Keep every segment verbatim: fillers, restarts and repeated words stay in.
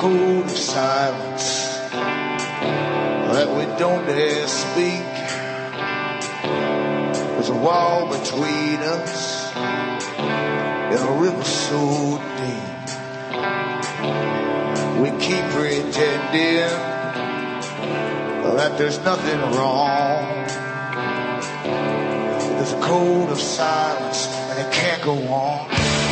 code of silence that we don't dare speak. There's a wall between us and a river so deep. We keep pretending that there's nothing wrong. There's a code of silence and it can't go on.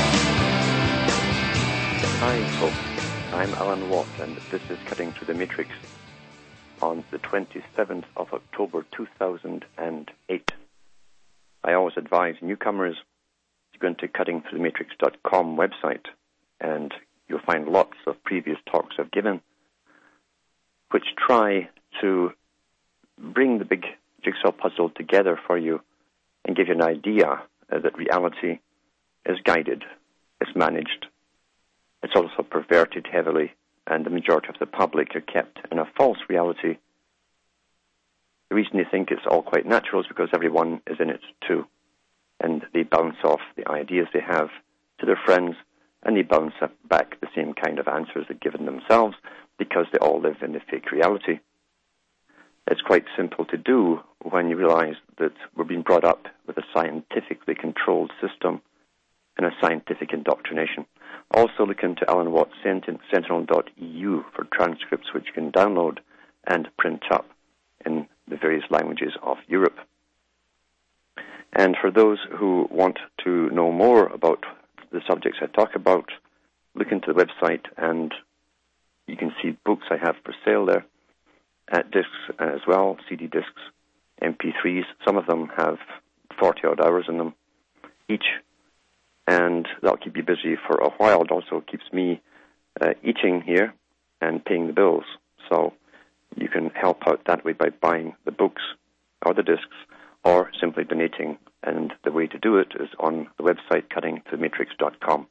Hi folks, I'm Alan Watt and this is Cutting Through the Matrix on the twenty-seventh of October two thousand eight. I always advise newcomers to go into cutting through the matrix dot com website and you'll find lots of previous talks I've given which try to bring the big jigsaw puzzle together for you and give you an idea uh, that reality is guided, is managed. It's also perverted heavily, and the majority of the public are kept in a false reality. The reason they think it's all quite natural is because everyone is in it too, and they bounce off the ideas they have to their friends, and they bounce back the same kind of answers they've given themselves because they all live in the fake reality. It's quite simple to do when you realize that we're being brought up with a scientifically controlled system and a scientific indoctrination. Also look into Alan Watt Sentinel dot E U for transcripts which you can download and print up in the various languages of Europe. And for those who want to know more about the subjects I talk about, look into the website and you can see books I have for sale there, at discs as well, C D discs, M P threes. Some of them have forty-odd hours in them each, and that'll keep you busy for a while. It also keeps me uh, eating here and paying the bills. So you can help out that way by buying the books or the discs or simply donating. And the way to do it is on the website cutting through the matrix dot com.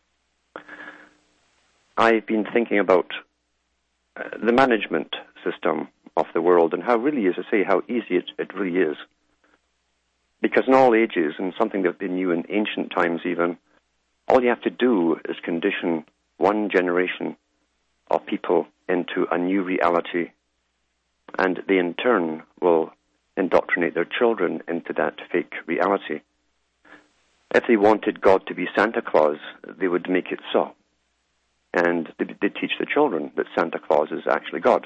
I've been thinking about uh, the management system of the world and how really, as I say, how easy it, it really is. Because in all ages, and something that they knew in ancient times even, all you have to do is condition one generation of people into a new reality, and they in turn will indoctrinate their children into that fake reality. If they wanted God to be Santa Claus, they would make it so. And they, they teach the children that Santa Claus is actually God.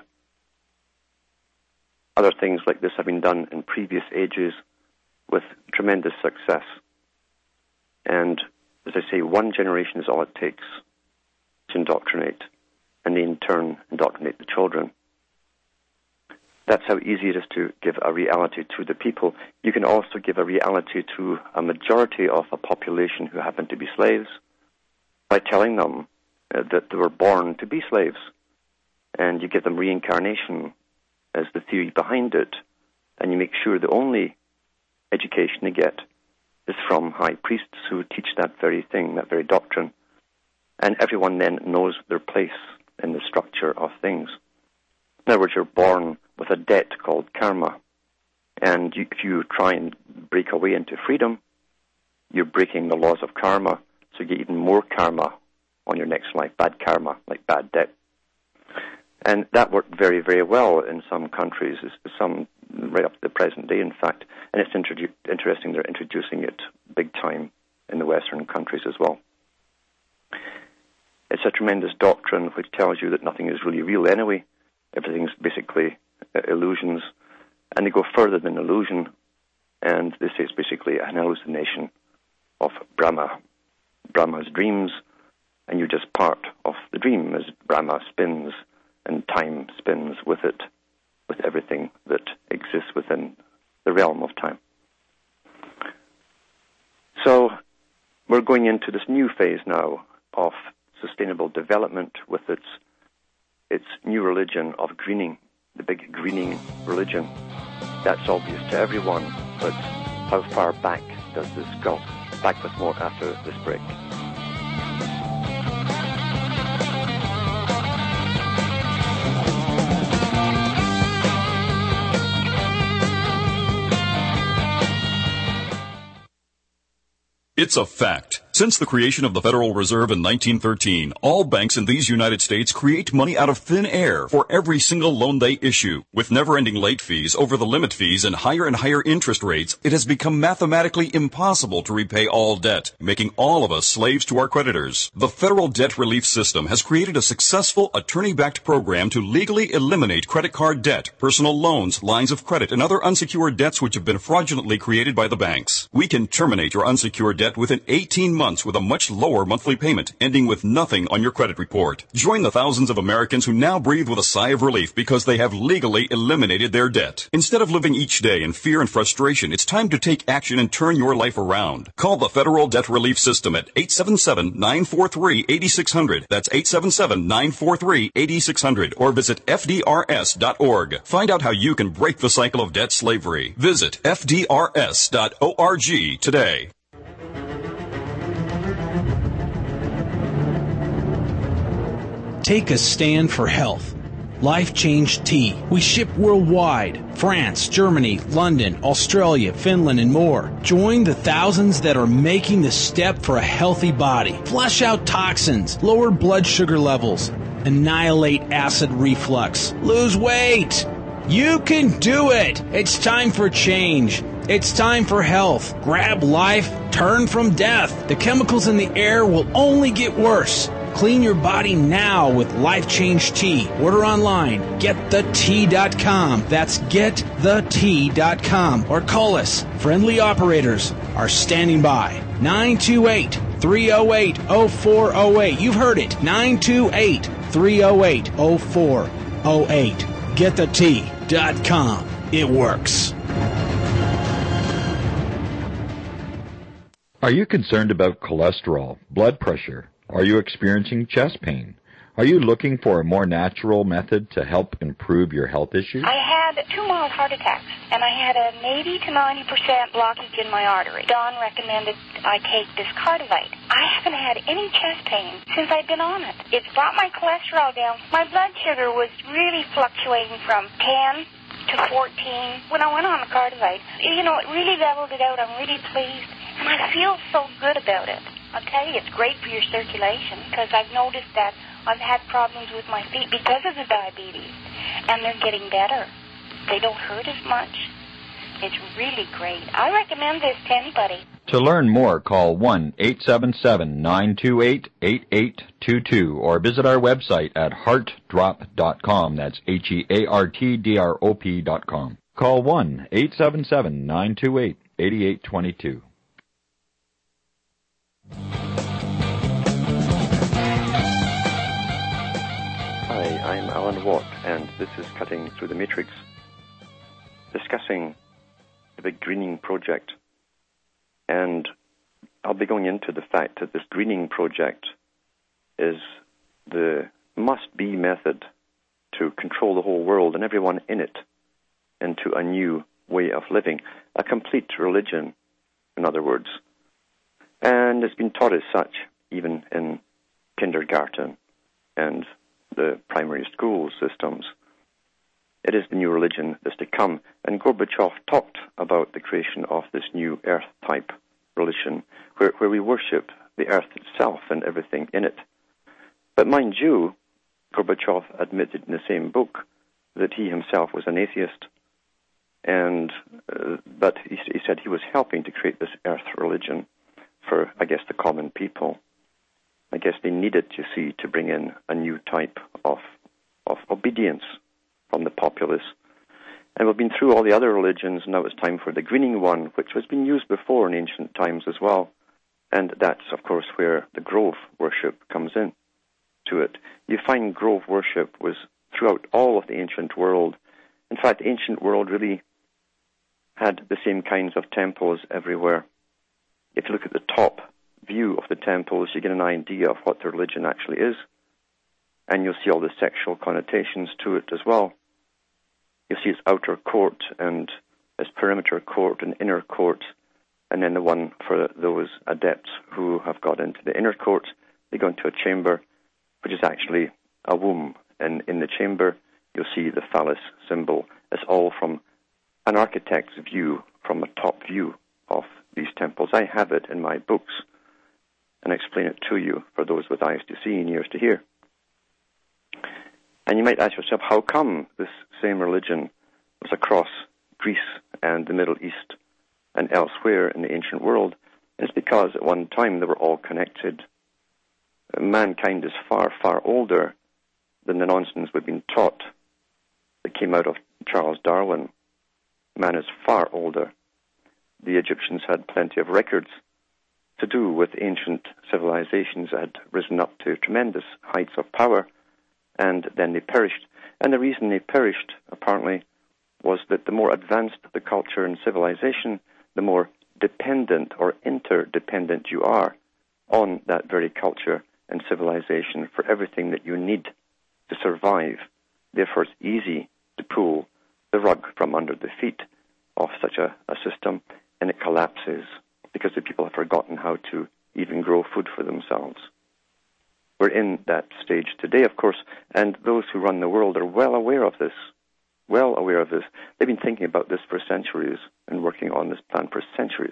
Other things like this have been done in previous ages with tremendous success. And as I say, one generation is all it takes to indoctrinate, and they in turn indoctrinate the children. That's how easy it is to give a reality to the people. You can also give a reality to a majority of a population who happen to be slaves by telling them uh, that they were born to be slaves. And you give them reincarnation as the theory behind it, and you make sure the only education they get is from high priests who teach that very thing, that very doctrine. And everyone then knows their place in the structure of things. In other words, you're born with a debt called karma. And you, if you try and break away into freedom, you're breaking the laws of karma, so you get even more karma on your next life, bad karma, like bad debt. And that worked very, very well in some countries, some right up to the present day, in fact. And it's introdu- interesting they're introducing it big time in the Western countries as well. It's a tremendous doctrine which tells you that nothing is really real anyway. Everything's basically uh, illusions. And they go further than illusion, and they say it's basically an hallucination of Brahma, Brahma's dreams, and you're just part of the dream as Brahma spins and time spins with it, with everything that exists within the realm of time. So we're going into this new phase now of sustainable development with its its new religion of greening, the big greening religion. That's obvious to everyone, but how far back does this go? Back with more after this break. It's a fact. Since the creation of the Federal Reserve in nineteen thirteen, all banks in these United States create money out of thin air for every single loan they issue. With never-ending late fees, over-the-limit fees, and higher and higher interest rates, it has become mathematically impossible to repay all debt, making all of us slaves to our creditors. The Federal Debt Relief System has created a successful attorney-backed program to legally eliminate credit card debt, personal loans, lines of credit, and other unsecured debts which have been fraudulently created by the banks. We can terminate your unsecured debt within eighteen months with a much lower monthly payment, ending with nothing on your credit report. Join the thousands of Americans who now breathe with a sigh of relief because they have legally eliminated their debt. Instead of living each day in fear and frustration, it's time to take action and turn your life around. Call the Federal Debt Relief System at eight seven seven, nine four three, eight six zero zero. That's eight seven seven, nine four three, eight six zero zero. Or visit F D R S dot org. Find out how you can break the cycle of debt slavery. Visit F D R S dot org today. Take a stand for health. Life Change Tea. We ship worldwide. France, Germany, London, Australia, Finland, and more. Join the thousands that are making the step for a healthy body. Flush out toxins, lower blood sugar levels, annihilate acid reflux, lose weight. You can do it. It's time for change. It's time for health. Grab life, turn from death. The chemicals in the air will only get worse. Clean your body now with Life Change Tea. Order online, get the tea dot com. That's get the tea dot com. Or call us. Friendly operators are standing by. nine two eight, three oh eight, oh four oh eight. You've heard it. nine two eight, three oh eight, oh four oh eight. get the tea dot com. It works. Are you concerned about cholesterol, blood pressure? Are you experiencing chest pain? Are you looking for a more natural method to help improve your health issues? I had two mild heart attacks, and I had an eighty to ninety percent blockage in my artery. Don recommended I take this Cardivite. I haven't had any chest pain since I've been on it. It's brought my cholesterol down. My blood sugar was really fluctuating from ten to fourteen when I went on the Cardivite. You know, it really leveled it out. I'm really pleased, and I feel so good about it. I'll tell you, it's great for your circulation because I've noticed that I've had problems with my feet because of the diabetes, and they're getting better. They don't hurt as much. It's really great. I recommend this to anybody. To learn more, call one eight seven seven, nine two eight, eight eight two two or visit our website at heart drop dot com. That's H E A R T D R O P dot com. Call one eight seven seven, nine two eight, eight eight two two. Hi, I'm Alan Watt, and this is Cutting Through the Matrix, discussing the big greening project. And I'll be going into the fact that this greening project is the must-be method to control the whole world and everyone in it into a new way of living, a complete religion, in other words. And it's been taught as such, even in kindergarten and the primary school systems. It is the new religion that's to come. And Gorbachev talked about the creation of this new earth-type religion, where, where we worship the earth itself and everything in it. But mind you, Gorbachev admitted in the same book that he himself was an atheist, and uh, but he, he said he was helping to create this earth religion for, I guess, the common people. I guess they needed, you see, to bring in a new type of of obedience from the populace. And we've been through all the other religions, and now it's time for the greening one, which has been used before in ancient times as well. And that's, of course, where the grove worship comes in to it. You find grove worship was throughout all of the ancient world. In fact, the ancient world really had the same kinds of temples everywhere. If you look at the top view of the temples, you get an idea of what the religion actually is. And you'll see all the sexual connotations to it as well. You'll see its outer court and its perimeter court and inner court, and then the one for those adepts who have got into the inner court, they go into a chamber, which is actually a womb. And in the chamber, you'll see the phallus symbol. It's all from an architect's view, from a top view of these temples. I have it in my books. and explain it to you for those with eyes to see and ears to hear. And you might ask yourself, how come this same religion was across Greece and the Middle East and elsewhere in the ancient world? It's because at one time they were all connected. Mankind is far, far older than the nonsense we've been taught that came out of Charles Darwin. Man is far older. The Egyptians had plenty of records to do with ancient civilizations that had risen up to tremendous heights of power, and then they perished. And the reason they perished, apparently, was that the more advanced the culture and civilization, the more dependent or interdependent you are on that very culture and civilization for everything that you need to survive. Therefore, it's easy to pull the rug from under the feet of such a, a system, and it collapses because the people have forgotten how to even grow food for themselves. We're in that stage today, of course, and those who run the world are well aware of this, well aware of this. They've been thinking about this for centuries and working on this plan for centuries.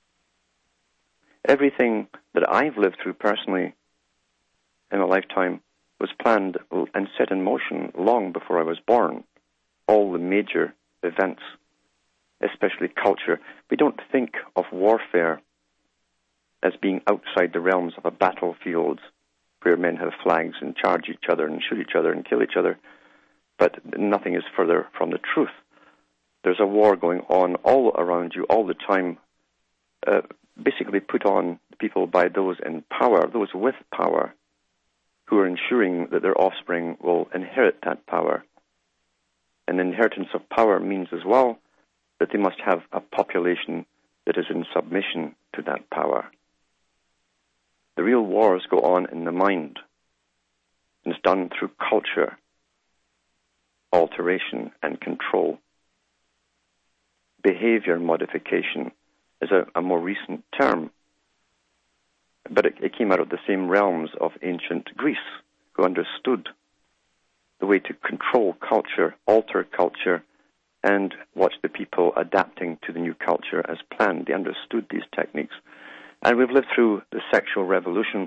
Everything that I've lived through personally in a lifetime was planned and set in motion long before I was born. All the major events, especially culture. We don't think of warfare as being outside the realms of a battlefield where men have flags and charge each other and shoot each other and kill each other. But nothing is further from the truth. There's a war going on all around you all the time, uh, basically put on people by those in power, those with power, who are ensuring that their offspring will inherit that power. And the inheritance of power means as well that they must have a population that is in submission to that power. The real wars go on in the mind, and it's done through culture, alteration, and control. Behavior modification is a, a more recent term, but it, it came out of the same realms of ancient Greece, who understood the way to control culture, alter culture, and watch the people adapting to the new culture as planned. They understood these techniques. And we've lived through the sexual revolution.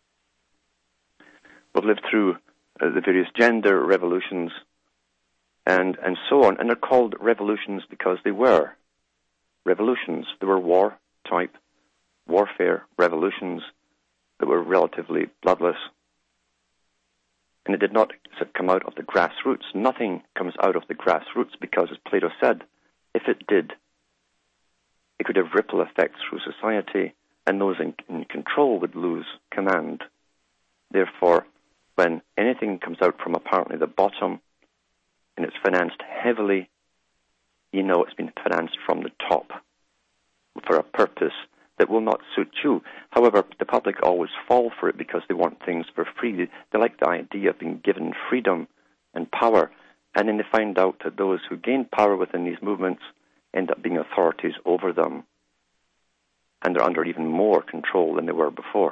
We've lived through uh, the various gender revolutions and, and so on. And they're called revolutions because they were revolutions. They were war-type warfare revolutions that were relatively bloodless. And it did not come out of the grassroots. Nothing comes out of the grassroots because, as Plato said, if it did, it could have ripple effects through society, and those in, in control would lose command. Therefore, when anything comes out from apparently the bottom, and it's financed heavily, you know it's been financed from the top for a purpose that will not suit you. However, the public always fall for it because they want things for free. They like the idea of being given freedom and power, and then they find out that those who gain power within these movements end up being authorities over them, and they're under even more control than they were before.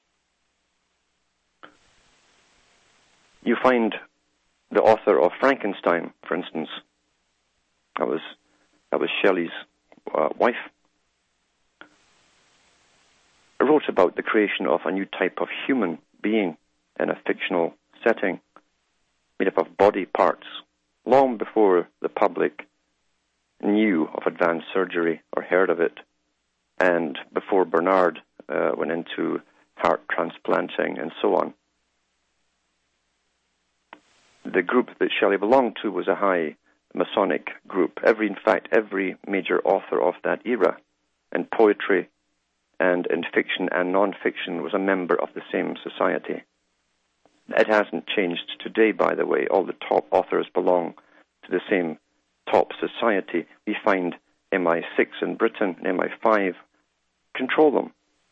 You find the author of Frankenstein, for instance, that was, that was Shelley's uh, wife, wrote about the creation of a new type of human being in a fictional setting made up of body parts long before the public knew of advanced surgery or heard of it, and before Bernard uh, went into heart transplanting and so on. The group that Shelley belonged to was a high Masonic group. Every, in fact, every major author of that era in poetry and in fiction and non-fiction was a member of the same society. It hasn't changed today, by the way. All the top authors belong to the same top society. We find M I six in Britain and M I five control them.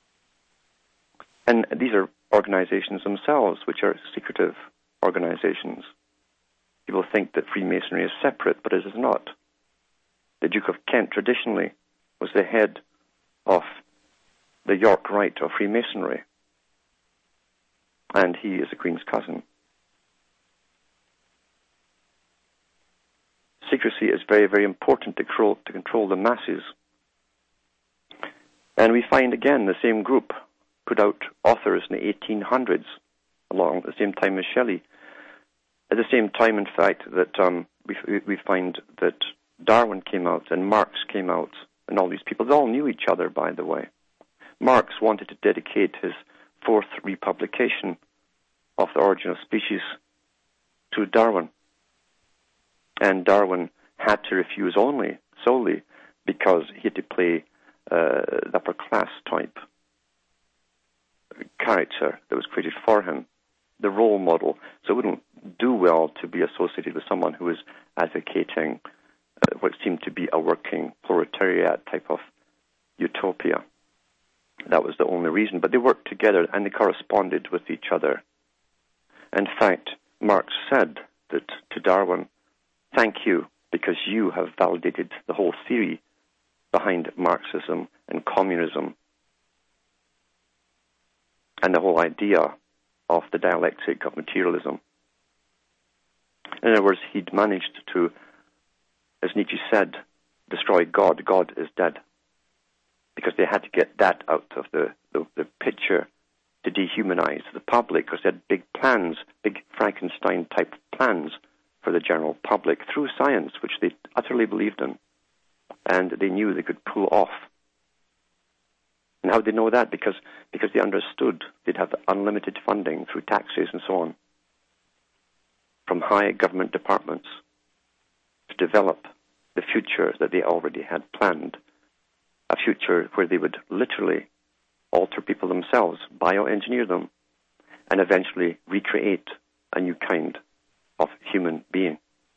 And these are organizations themselves, which are secretive organizations. People think that Freemasonry is separate, but it is not. The Duke of Kent traditionally was the head of the York Rite of Freemasonry, and he is the Queen's cousin. Secrecy is very, very important to control, to control the masses. And we find, again, the same group put out authors in the eighteen hundreds, along at the same time as Shelley. At the same time, in fact, that um, we, we find that Darwin came out and Marx came out, and all these people, they all knew each other, by the way. Marx wanted to dedicate his fourth republication of The Origin of Species to Darwin. And Darwin had to refuse only, solely, because he had to play uh, the upper class type character that was created for him, the role model. So it wouldn't do well to be associated with someone who was advocating uh, what seemed to be a working proletariat type of utopia. That was the only reason. But they worked together and they corresponded with each other. In fact, Marx said that to Darwin, thank you, because you have validated the whole theory behind Marxism and communism and the whole idea of the dialectic of materialism. In other words, he'd managed to, as Nietzsche said, destroy God. God is dead. Because they had to get that out of the, the, the picture to dehumanize the public, because they had big plans, big Frankenstein-type plans for the general public through science, which they utterly believed in, and they knew they could pull off. And how did they know that? Because, because they understood they'd have unlimited funding through taxes and so on from high government departments to develop the future that they already had planned, a future where they would literally alter people themselves, bioengineer them, and eventually recreate a new kind of human being.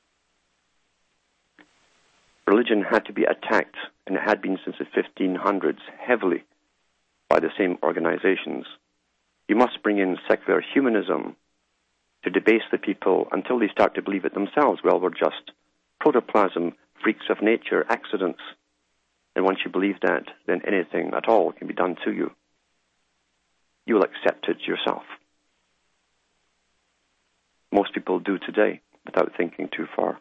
Religion had to be attacked, and it had been since the fifteen hundreds, heavily by the same organizations. You must bring in secular humanism to debase the people until they start to believe it themselves. Well, we're just protoplasm, freaks of nature, accidents. And once you believe that, then anything at all can be done to you. You will accept it yourself. Most people do today without thinking too far.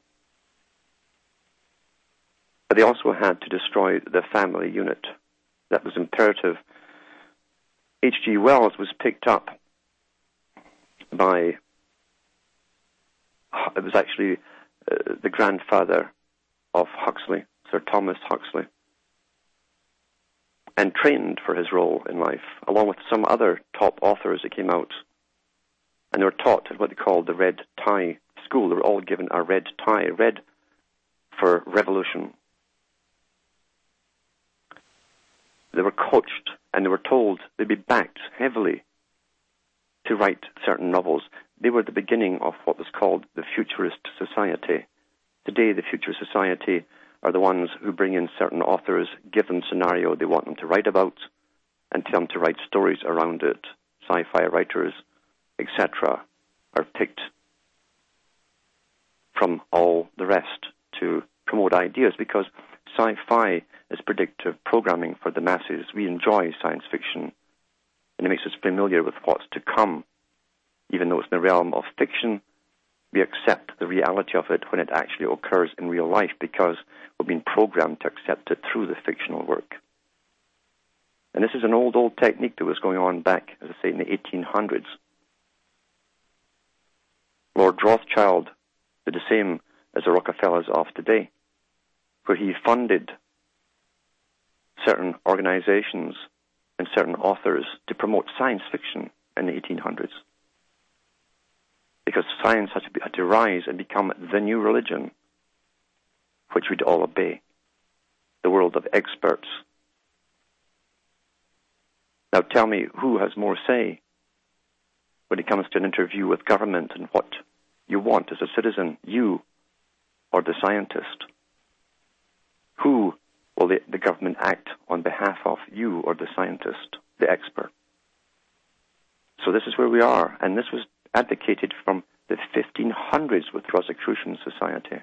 But they also had to destroy the family unit. That was imperative. H G Wells was picked up by, it was actually uh, the grandfather of Huxley, Sir Thomas Huxley, and trained for his role in life, along with some other top authors that came out. And they were taught at what they called the red tie school. They were all given a red tie, red for revolution. They were coached and they were told they'd be backed heavily to write certain novels. They were the beginning of what was called the Futurist Society. Today, the Futurist Society are the ones who bring in certain authors, give them scenario they want them to write about, and tell them to write stories around it. Sci-fi writers, et cetera, are picked from all the rest to promote ideas, because sci-fi is predictive programming for the masses. We enjoy science fiction, and it makes us familiar with what's to come. Even though it's in the realm of fiction, we accept the reality of it when it actually occurs in real life, because we've been programmed to accept it through the fictional work. And this is an old, old technique that was going on back, as I say, in the eighteen hundreds. Lord Rothschild did the same as the Rockefellers of today, where he funded certain organizations and certain authors to promote science fiction in the eighteen hundreds. Because science had to, be, had to rise and become the new religion, which we'd all obey, the world of experts. Now tell me, who has more say when it comes to an interview with government and what you want as a citizen, you or the scientist? Who will the, the government act on behalf of, you or the scientist, the expert? So this is where we are, and this was advocated from the fifteen hundreds with Rosicrucian Society.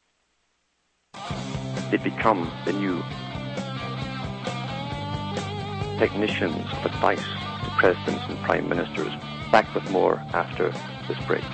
They become the new technicians of advice to presidents and prime ministers. Back with more after this break.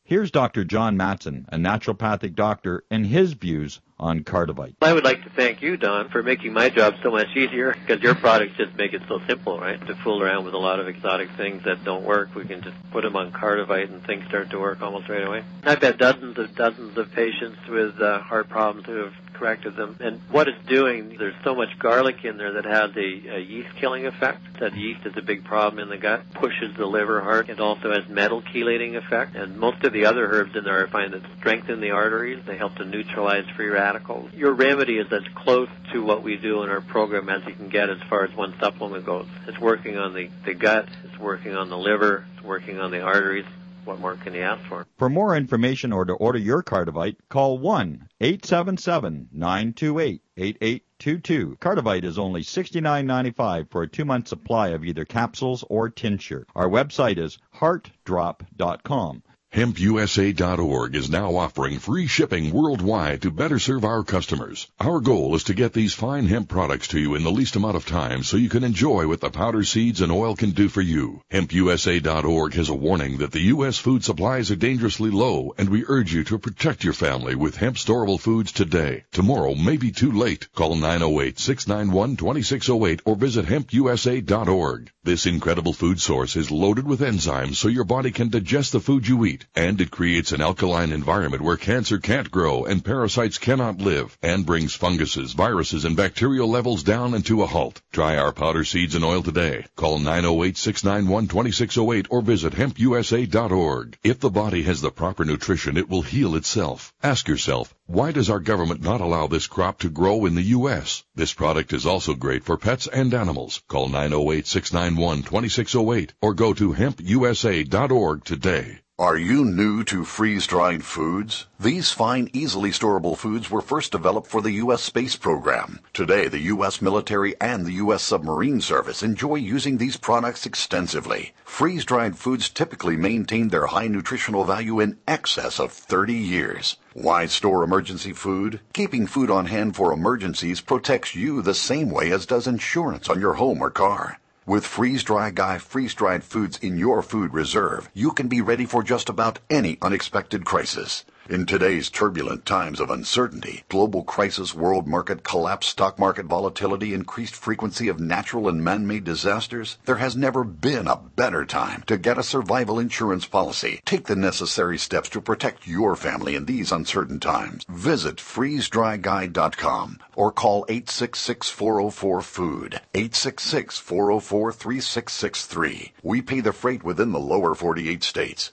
Here's Doctor John Matson, a naturopathic doctor, and his views on Cardivite. I would like to thank you, Don, for making my job so much easier, because your products just make it so simple, right? To fool around with a lot of exotic things that don't work, we can just put them on Cardivite and things start to work almost right away. I've had dozens of dozens of patients with uh, heart problems who have corrected them. And what it's doing, there's so much garlic in there that has a, a yeast-killing effect. That yeast is a big problem in the gut, pushes the liver hard. It also has metal chelating effect. And most of the other herbs in there I find that strengthen the arteries. They help to neutralize free radicals. Your remedy is as close to what we do in our program as you can get as far as one supplement goes. It's working on the, the gut, it's working on the liver, it's working on the arteries. What more can you ask for? For more information or to order your Cardivite, call one eight seven seven, nine two eight, eight eight two two. Cardivite is only sixty-nine ninety-five for a two-month supply of either capsules or tincture. Our website is heart drop dot com. hemp u s a dot org is now offering free shipping worldwide to better serve our customers. Our goal is to get these fine hemp products to you in the least amount of time so you can enjoy what the powder seeds and oil can do for you. hemp u s a dot org has a warning that the U S food supplies are dangerously low, and we urge you to protect your family with hemp storable foods today. Tomorrow may be too late. Call nine oh eight, six nine one, two six oh eight or visit hemp u s a dot org. This incredible food source is loaded with enzymes so your body can digest the food you eat. And it creates an alkaline environment where cancer can't grow and parasites cannot live, and brings funguses, viruses, and bacterial levels down and to a halt. Try our powder seeds and oil today. Call nine oh eight, six nine one, two six oh eight or visit hemp u s a dot org. If the body has the proper nutrition, it will heal itself. Ask yourself, why does our government not allow this crop to grow in the U S? This product is also great for pets and animals. Call nine oh eight, six nine one, two six oh eight or go to hemp u s a dot org today. Are you new to freeze-dried foods? These fine, easily storable foods were first developed for the U S space program. Today, the U S military and the U S submarine service enjoy using these products extensively. Freeze-dried foods typically maintain their high nutritional value in excess of thirty years. Why store emergency food? Keeping food on hand for emergencies protects you the same way as does insurance on your home or car. With Freeze-Dry Guy freeze-dried foods in your food reserve, you can be ready for just about any unexpected crisis. In today's turbulent times of uncertainty, global crisis, world market collapse, stock market volatility, increased frequency of natural and man-made disasters, there has never been a better time to get a survival insurance policy. Take the necessary steps to protect your family in these uncertain times. Visit freeze dry guy dot com or call eight six six, four oh four, food, eight six six, four oh four, three six six three. We pay the freight within the lower forty-eight states.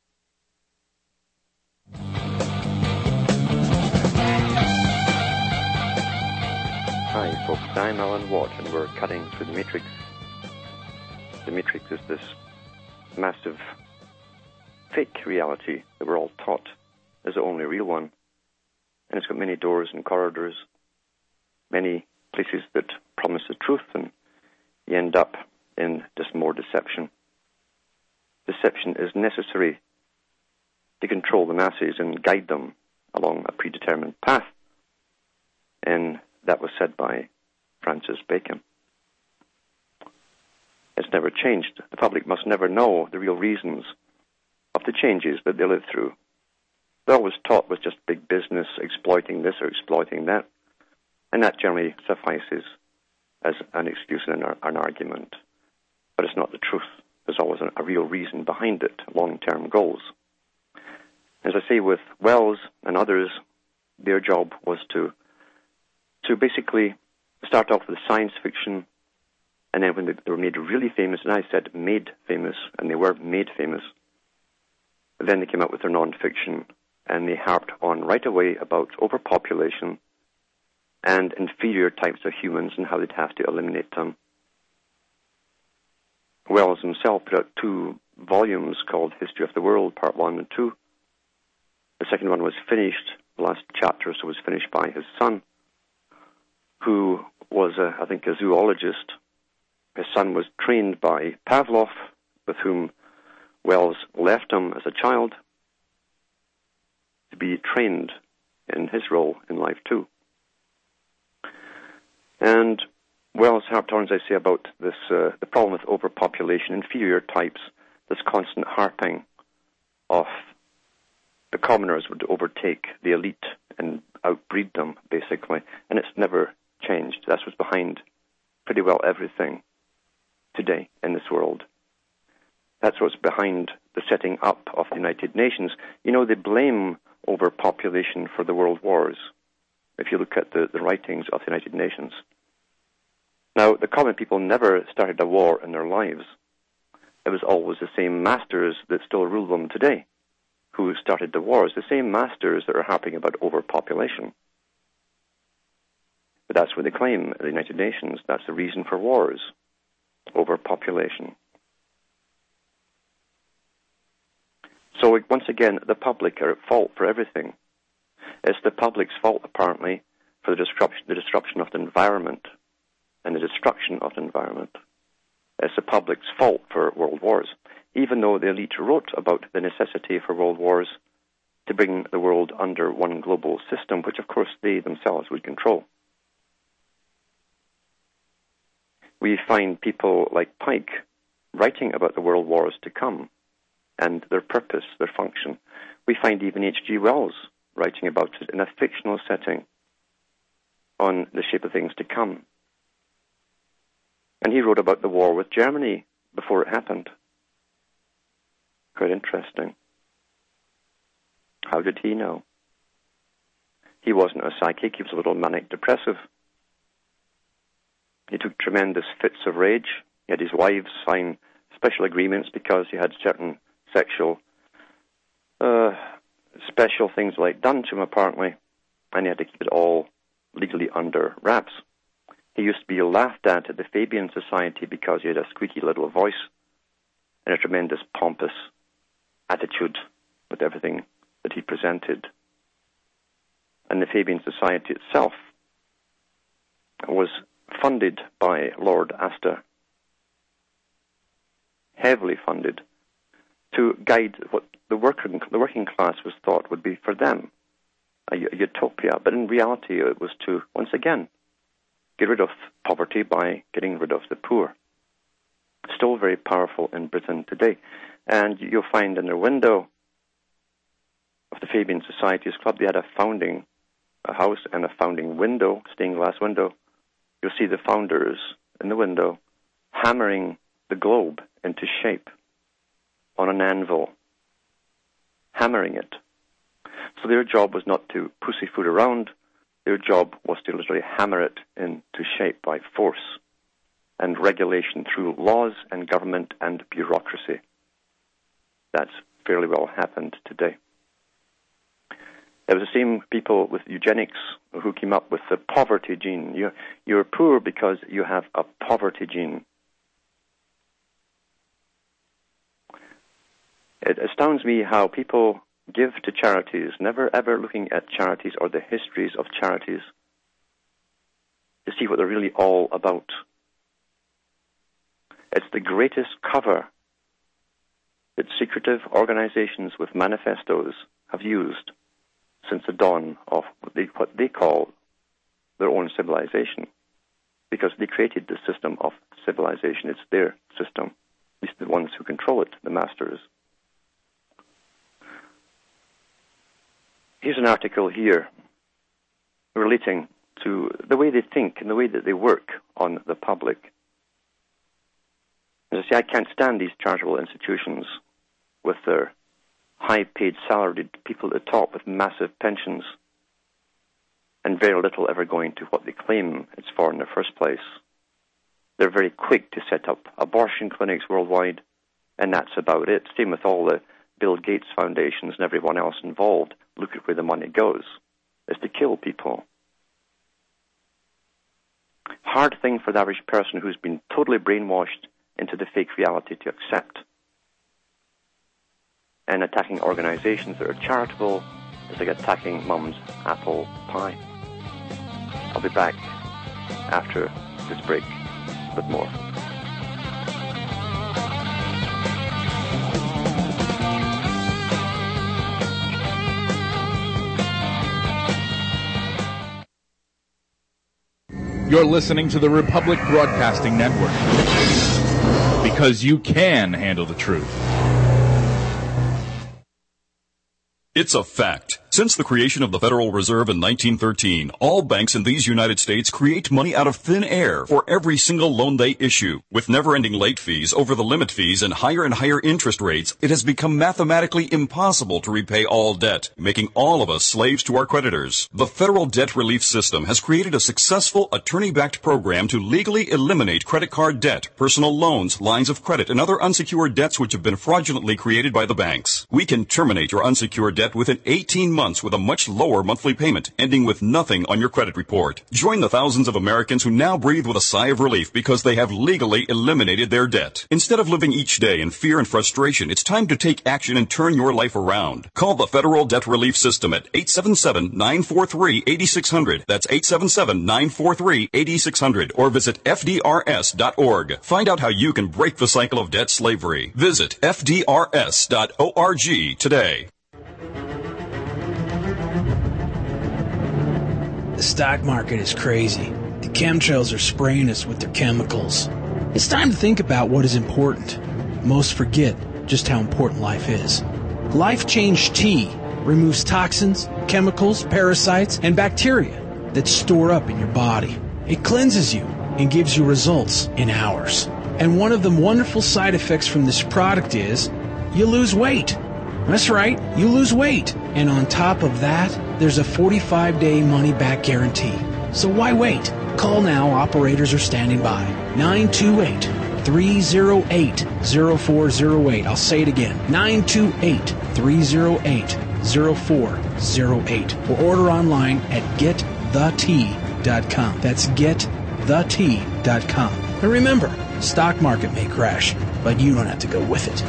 Hi folks, I'm Alan Watt and we're cutting through the Matrix. The Matrix is this massive fake reality that we're all taught is the only real one. And it's got many doors and corridors, many places that promise the truth, and you end up in just more deception. Deception is necessary to control the masses and guide them along a predetermined path. And that was said by Francis Bacon. It's never changed. The public must never know the real reasons of the changes that they live through. They're always taught with just big business exploiting this or exploiting that, and that generally suffices as an excuse and an, an argument. But it's not the truth. There's always a, a real reason behind it, long-term goals. As I say, with Wells and others, their job was to to basically start off with science fiction, and then when they, they were made really famous, and I said made famous, and they were made famous, then they came out with their non-fiction, and they harped on right away about overpopulation and inferior types of humans and how they'd have to eliminate them. Wells himself put out two volumes called History of the World, Part One and Two. The second one was finished, the last chapter so was finished by his son, who was, a, I think, a zoologist. His son was trained by Pavlov, with whom Wells left him as a child, to be trained in his role in life too. And Wells harped on, as I say, about this uh, the problem with overpopulation, inferior types, this constant harping of the commoners would overtake the elite and outbreed them, basically. And it's never changed. That's what's behind pretty well everything today in this world. That's what's behind the setting up of the United Nations. You know, they blame overpopulation for the world wars, if you look at the, the writings of the United Nations. Now, the common people never started a war in their lives. It was always the same masters that still rule them today who started the wars, the same masters that are harping about overpopulation. But that's what they claim, the United Nations. That's the reason for wars, overpopulation. So once again, the public are at fault for everything. It's the public's fault, apparently, for the disruption, the disruption of the environment and the destruction of the environment. It's the public's fault for world wars, even though the elite wrote about the necessity for world wars to bring the world under one global system, which, of course, they themselves would control. We find people like Pike writing about the world wars to come and their purpose, their function. We find even H G Wells writing about it in a fictional setting on the shape of things to come. And he wrote about the war with Germany before it happened. Quite interesting. How did he know? He wasn't a psychic, he was a little manic depressive. He took tremendous fits of rage. He had his wives sign special agreements because he had certain sexual, uh, special things like done to him, apparently, and he had to keep it all legally under wraps. He used to be laughed at at the Fabian Society because he had a squeaky little voice and a tremendous pompous attitude with everything that he presented. And the Fabian Society itself was funded by Lord Astor, heavily funded, to guide what the working, the working class was thought would be for them, a, a utopia. But in reality, it was to, once again, get rid of poverty by getting rid of the poor. Still very powerful in Britain today. And you'll find in the window of the Fabian Society's Club, they had a founding a house and a founding window, stained glass window. You'll see the founders in the window hammering the globe into shape on an anvil, hammering it. So their job was not to pussyfoot around. Their job was to literally hammer it into shape by force and regulation through laws and government and bureaucracy. That's fairly well happened today. It was the same people with eugenics who came up with the poverty gene. You, you're poor because you have a poverty gene. It astounds me how people give to charities, never ever looking at charities or the histories of charities to see what they're really all about. It's the greatest cover that secretive organizations with manifestos have used since the dawn of what they, what they call their own civilization, because they created the system of civilization. It's their system, at least the ones who control it, the masters. Here's an article here relating to the way they think and the way that they work on the public. As I say, I can't stand these charitable institutions with their high-paid salaried people at the top with massive pensions and very little ever going to what they claim it's for in the first place. They're very quick to set up abortion clinics worldwide, and that's about it. Same with all the Bill Gates foundations and everyone else involved. Look at where the money goes. It's to kill people. Hard thing for the average person who's been totally brainwashed into the fake reality to accept. And attacking organizations that are charitable is like attacking mum's apple pie. I'll be back after this break with more. You're listening to the Republic Broadcasting Network, because you can handle the truth. It's a fact. Since the creation of the Federal Reserve in nineteen thirteen, all banks in these United States create money out of thin air for every single loan they issue. With never-ending late fees, over-the-limit fees, and higher and higher interest rates, it has become mathematically impossible to repay all debt, making all of us slaves to our creditors. The Federal Debt Relief System has created a successful attorney-backed program to legally eliminate credit card debt, personal loans, lines of credit, and other unsecured debts which have been fraudulently created by the banks. We can terminate your unsecured debt within eighteen months with a much lower monthly payment, ending with nothing on your credit report. Join the thousands of Americans who now breathe with a sigh of relief because they have legally eliminated their debt. Instead of living each day in fear and frustration, it's time to take action and turn your life around. Call the Federal Debt Relief System at eight seven seven, nine four three, eight six zero zero. That's eight seven seven, nine four three, eight six zero zero. Or visit F D R S dot org. Find out how you can break the cycle of debt slavery. Visit F D R S dot org today. The stock market is crazy. The chemtrails are spraying us with their chemicals. It's time to think about what is important. Most forget just how important life is. Life Change Tea removes toxins, chemicals, parasites, and bacteria that store up in your body. It cleanses you and gives you results in hours. And one of the wonderful side effects from this product is you lose weight. That's right, you lose weight. And on top of that, there's a forty-five day money-back guarantee. So why wait? Call now. Operators are standing by. nine two eight, three zero eight, zero four zero eight. I'll say it again. nine two eight, three zero eight, zero four zero eight. Or order online at get the tea dot com. That's get the tea dot com. And remember, stock market may crash, but you don't have to go with it.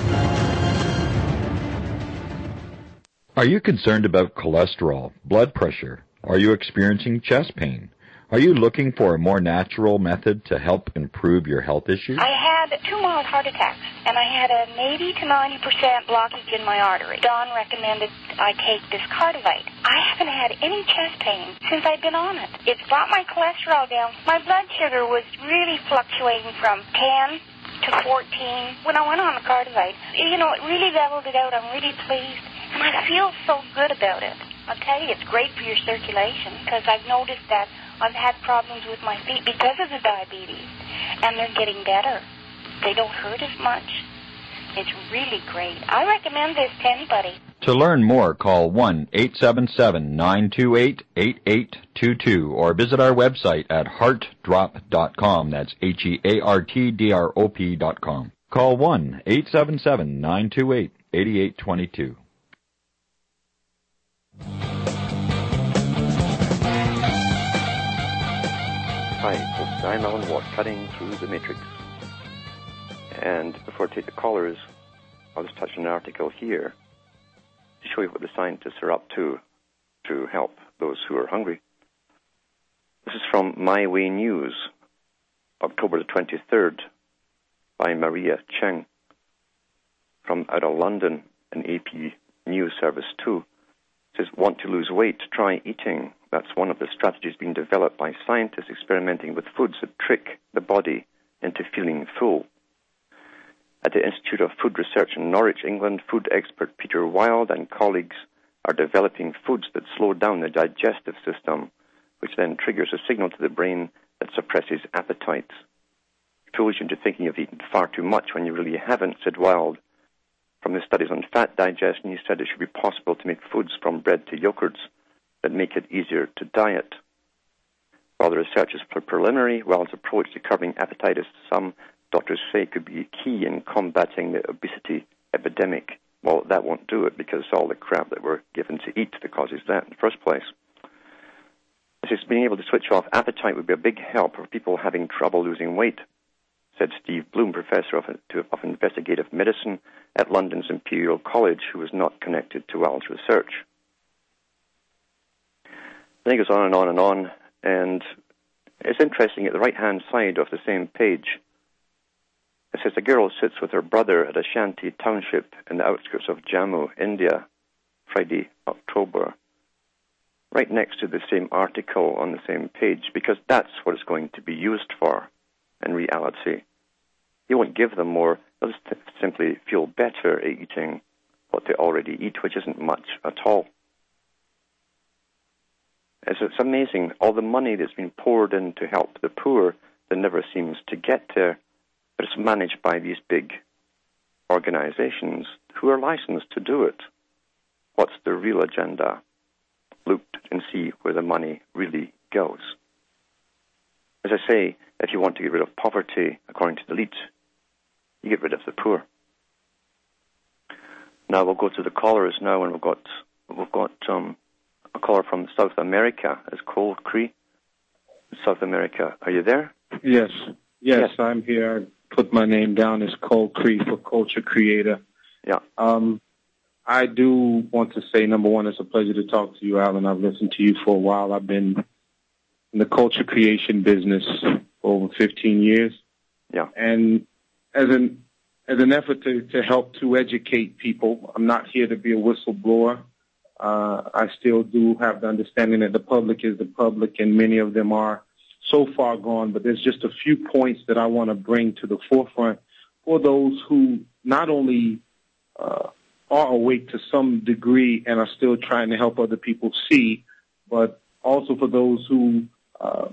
Are you concerned about cholesterol, blood pressure? Are you experiencing chest pain? Are you looking for a more natural method to help improve your health issues? I had two mild heart attacks, and I had an eighty to ninety percent blockage in my artery. Don recommended I take this Cardivite. I haven't had any chest pain since I've been on it. It's brought my cholesterol down. My blood sugar was really fluctuating from ten to fourteen when I went on the Cardivite. You know, it really leveled it out. I'm really pleased. And I feel so good about it. I'll tell you, it's great for your circulation because I've noticed that I've had problems with my feet because of the diabetes, and they're getting better. They don't hurt as much. It's really great. I recommend this to anybody. To learn more, call one eight seven seven, nine two eight, eight eight two two or visit our website at heart drop dot com. That's H E A R T D R O P dot com. Call one eight seven seven, nine two eight, eight eight two two. Hi, folks. I'm Alan Watt, cutting through the matrix. And before I take the callers, I'll just touch on an article here to show you what the scientists are up to to help those who are hungry. This is from My Way News, October the twenty-third, by Maria Cheng, from out of London, an A P News Service two. It says, want to lose weight? Try eating. That's one of the strategies being developed by scientists experimenting with foods that trick the body into feeling full. At the Institute of Food Research in Norwich, England, food expert Peter Wild and colleagues are developing foods that slow down the digestive system, which then triggers a signal to the brain that suppresses appetite. It fools you into thinking you've eaten far too much when you really haven't, said Wild. From the studies on fat digestion, he said it should be possible to make foods from bread to yogurts that make it easier to diet. While the research is preliminary, Wild's approach to curbing appetitis, some doctors say, could be key in combating the obesity epidemic. Well, that won't do it because all the crap that we're given to eat that causes that in the first place. This is being able to switch off appetite would be a big help for people having trouble losing weight, said Steve Bloom, professor of, of investigative medicine at London's Imperial College, who was not connected to Wild's research. Then he goes on and on and on, and it's interesting, at the right-hand side of the same page, it says a girl sits with her brother at a shanty township in the outskirts of Jammu, India, Friday, October, right next to the same article on the same page, because that's what it's going to be used for in reality. You won't give them more, they'll just simply feel better at eating what they already eat, which isn't much at all. It's, it's amazing, all the money that's been poured in to help the poor that never seems to get there, but it's managed by these big organizations who are licensed to do it. What's the real agenda? Look and see where the money really goes. As I say, if you want to get rid of poverty, according to the elite, you get rid of the poor. Now we'll go to the callers now, and we've got we've got um, a caller from South America. It's Cole Cree, South America. Are you there? Yes. yes, Yes. I'm here. I put my name down as Cole Cree for Culture Creator. Yeah. Um, I do want to say, number one, it's a pleasure to talk to you, Alan. I've listened to you for a while. I've been in the culture creation business for over fifteen years. Yeah. And as an as an effort to, to help to educate people, I'm not here to be a whistleblower. Uh, I still do have the understanding that the public is the public, and many of them are so far gone. But there's just a few points that I want to bring to the forefront for those who not only uh, are awake to some degree and are still trying to help other people see, but also for those who, uh,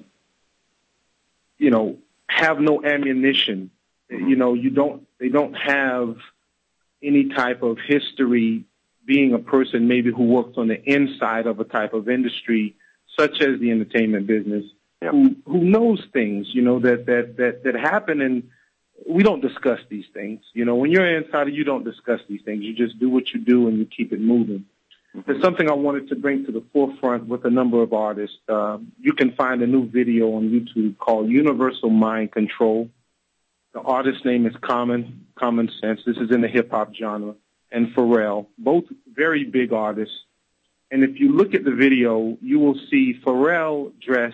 you know, have no ammunition. You know, you don't, they don't have any type of history being a person maybe who works on the inside of a type of industry, such as the entertainment business, yeah. who, who knows things, you know, that, that, that, that happen, and we don't discuss these things. You know, when you're an insider, you don't discuss these things. You just do what you do and you keep it moving. Mm-hmm. There's something I wanted to bring to the forefront with a number of artists. Uh, you can find a new video on YouTube called Universal Mind Control. The artist's name is Common, Common Sense. This is in the hip-hop genre. And Pharrell, both very big artists. And if you look at the video, you will see Pharrell dressed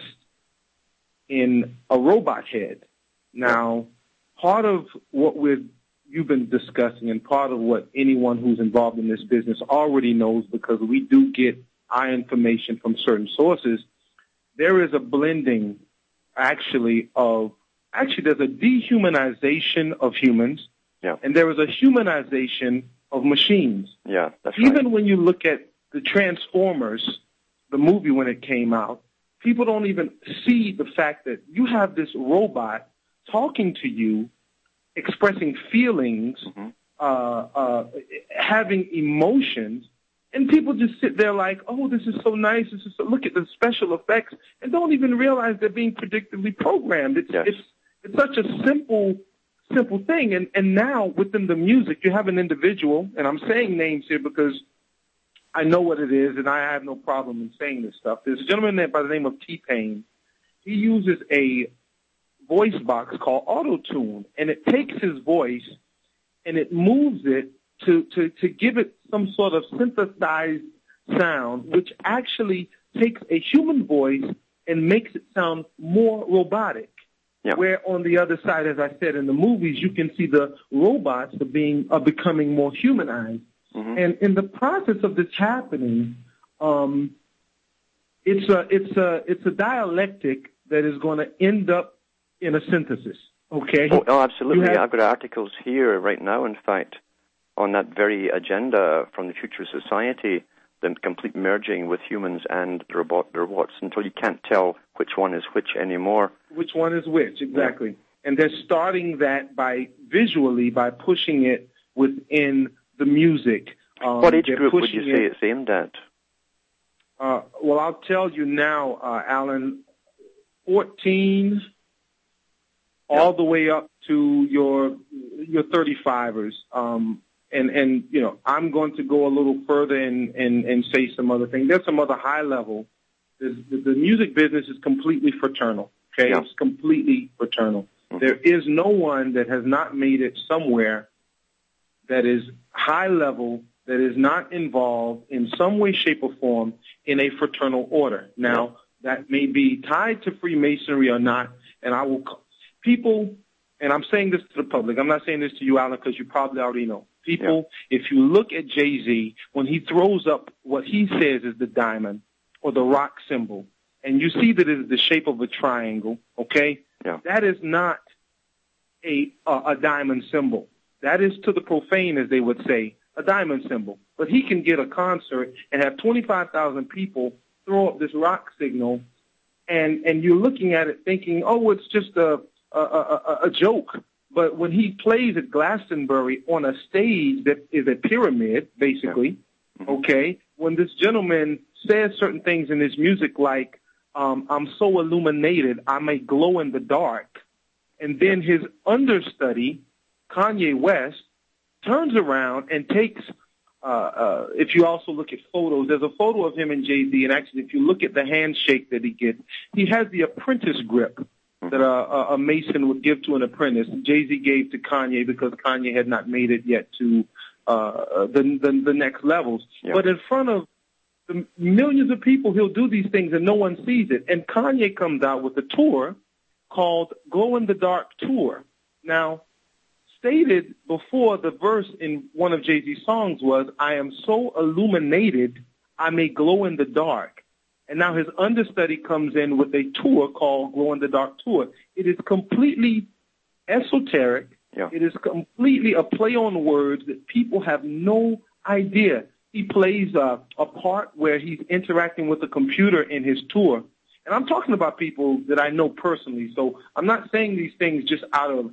in a robot head. Now, part of what we've, you've been discussing, and part of what anyone who's involved in this business already knows, because we do get our information from certain sources, there is a blending, actually, of Actually, there's a dehumanization of humans, yeah. and there is a humanization of machines. Yeah, that's Even right. when you look at the Transformers, the movie when it came out, people don't even see the fact that you have this robot talking to you, expressing feelings, mm-hmm. uh, uh, having emotions, and people just sit there like, oh, this is so nice. This is so, look at the special effects, and don't even realize they're being predictively programmed. It's yes. it's It's such a simple, simple thing. And, and now within the music, you have an individual, and I'm saying names here because I know what it is, and I have no problem in saying this stuff. There's a gentleman by the name of T-Pain. He uses a voice box called Auto-Tune, and it takes his voice and it moves it to, to, to give it some sort of synthesized sound, which actually takes a human voice and makes it sound more robotic. Yeah. Where on the other side, as I said, in the movies, you can see the robots are being are becoming more humanized. Mm-hmm. And in the process of this happening, um, it's a it's a it's a dialectic that is going to end up in a synthesis. Okay. Oh, oh absolutely. Have, I've got articles here right now, in fact, on that very agenda from the future society. The complete merging with humans and the robot, the robots, until you can't tell which one is which anymore. Which one is which, exactly. Yeah. And they're starting that by visually, by pushing it within the music. Um, what age group would you say it, it's aimed at? Uh, well, I'll tell you now, uh, Alan, fourteen yeah. all the way up to your your thirty-fivers. Um, And, and you know, I'm going to go a little further and, and, and say some other things. There's some other high level. The, the music business is completely fraternal, okay? Yeah. It's completely fraternal. Mm-hmm. There is no one that has not made it somewhere that is high level, that is not involved in some way, shape, or form in a fraternal order. Now, yeah. that may be tied to Freemasonry or not, and I will – people – and I'm saying this to the public. I'm not saying this to you, Alan, because you probably already know. People, yeah. if you look at Jay-Z, when he throws up what he says is the diamond or the rock symbol, and you see that it is the shape of a triangle, okay, yeah. that is not a, a a diamond symbol. That is, to the profane, as they would say, a diamond symbol. But he can get a concert and have twenty-five thousand people throw up this rock signal, and and you're looking at it thinking, oh, it's just a a, a, a joke. But when he plays at Glastonbury on a stage that is a pyramid, basically, yeah. okay, when this gentleman says certain things in his music like, um, I'm so illuminated, I may glow in the dark, and then his understudy, Kanye West, turns around and takes, uh, uh, if you also look at photos, there's a photo of him and Jay-Z, and actually if you look at the handshake that he gets, he has the apprentice grip that a, a mason would give to an apprentice. Jay-Z gave to Kanye because Kanye had not made it yet to uh, the, the the next levels. Yeah. But in front of the millions of people, he'll do these things and no one sees it. And Kanye comes out with a tour called Glow in the Dark Tour. Now, stated before the verse in one of Jay-Z's songs was, I am so illuminated, I may glow in the dark. And now his understudy comes in with a tour called Glow in the Dark Tour. It is completely esoteric. Yeah. It is completely a play on words that people have no idea. He plays a, a part where he's interacting with a computer in his tour. And I'm talking about people that I know personally. So I'm not saying these things just out of